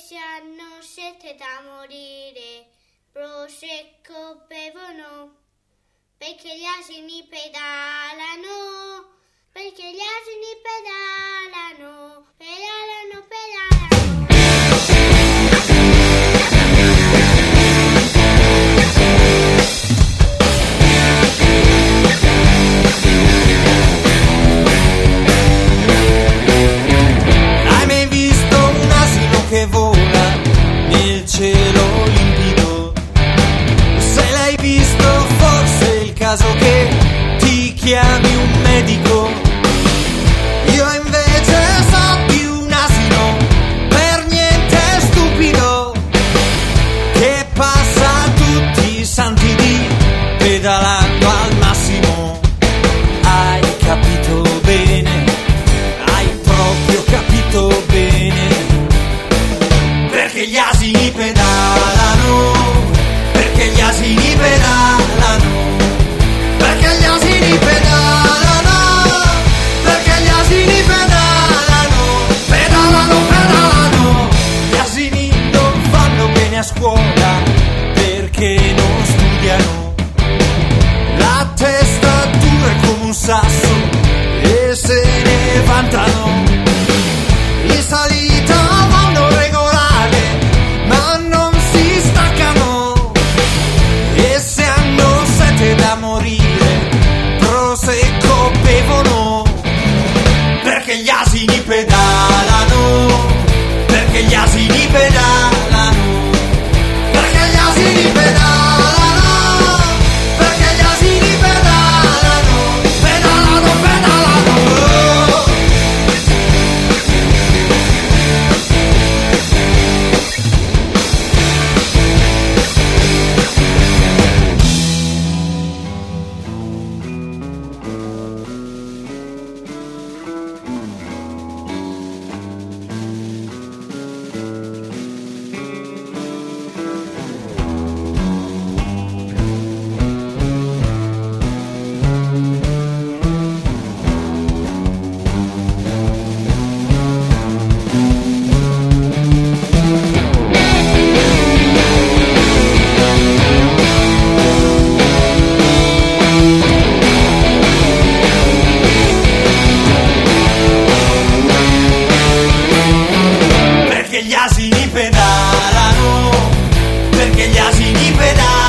se hanno sete da morire, prosecco bevono, perché gli asini pedalano, perché gli asini pedalano, pedalano, pedalano. Hai mai visto un asino che vola nel cielo limpido? Se l'hai visto, forse è il caso che ti chiami un medico. Io invece so di un asino per niente stupido, che passa tutti i santi dì pedalando al massimo. Hai capito bene, hai proprio capito bene, perché gli asini pedalano, perché gli asini pedalano, perché gli asini pedalano, perché gli asini pedalano, pedalano, pedalano. Gli asini non fanno bene a scuola perché non studiano, la testa dura come un sasso e se ne vantano. In salita vanno regolare ma non si staccano, e se hanno sete da morire prosecco bevono, perché gli asini pedalano, perché gli asini pedalano, perché gli asini pedalano, perché gli asini pedalano, pedalano, pedalano. Perché gli asini pedalano, perché gli asini pedalano.